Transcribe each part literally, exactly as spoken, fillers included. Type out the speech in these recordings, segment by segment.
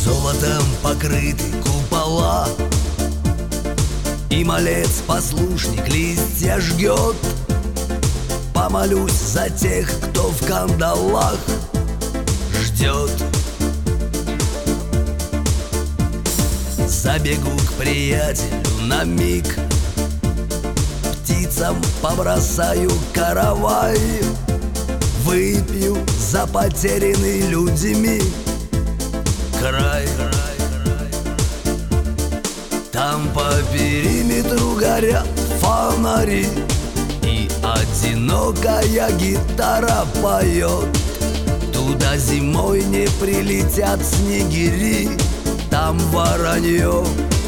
Золотом покрыты купола, и малец-послушник листья жгет. Помолюсь за тех, кто в кандалах ждет. Забегу к приятелю на миг, птицам побросаю каравай, выпью за потерянный людьми край. Там по периметру горят фонари, и одинокая гитара поет. Туда зимой не прилетят снегири, там воронье.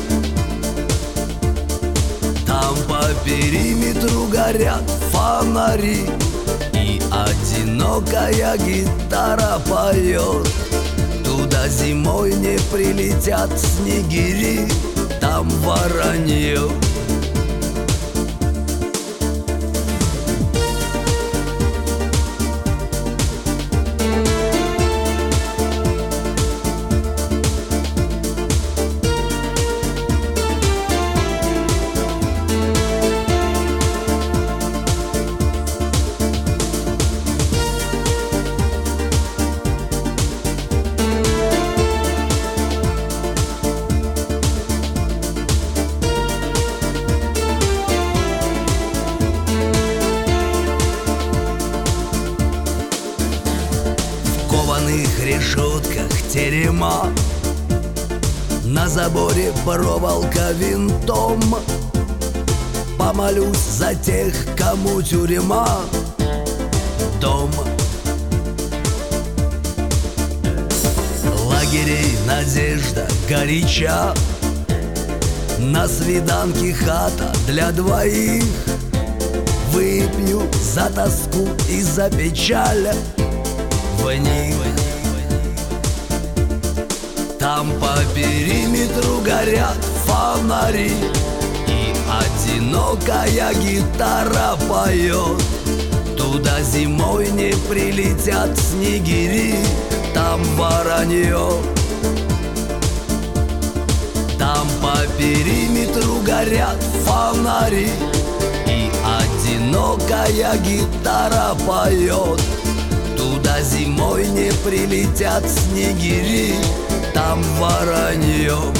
Там по периметру горят фонари, и одинокая гитара поет. Туда зимой не прилетят снегири, там воронье. В кованых решетках терема, на заборе проволока винтом. Помолюсь за тех, кому тюрьма дом. Лагерей надежда горяча, на свиданке хата для двоих. Выпью за тоску и за печаль в них. Там по периметру горят фонари, и одинокая гитара поет. Туда зимой не прилетят снегири, там воронье. Там по периметру горят фонари, и одинокая гитара поет. Туда зимой не прилетят снегири, там воронье.